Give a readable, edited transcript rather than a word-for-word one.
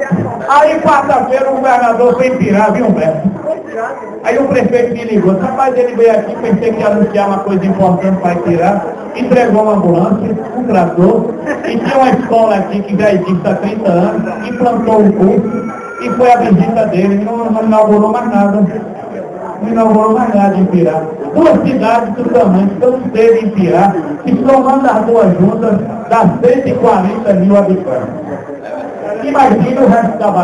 Aí, quarta-feira, o governador foi em Pirá, viu, Humberto? Aí o prefeito me ligou, rapaz, ele veio aqui, pensei que ia anunciar uma coisa importante para Pirá, entregou uma ambulância, um trator, e tinha uma escola aqui que já existe há 30 anos, implantou um curso, e foi a visita dele, não inaugurou mais nada. Não inaugurou mais nada em Pirá. Duas cidades do tamanho que não teve em Pirá, que somando as duas juntas, dá 140 mil habitantes. Imagina o resto da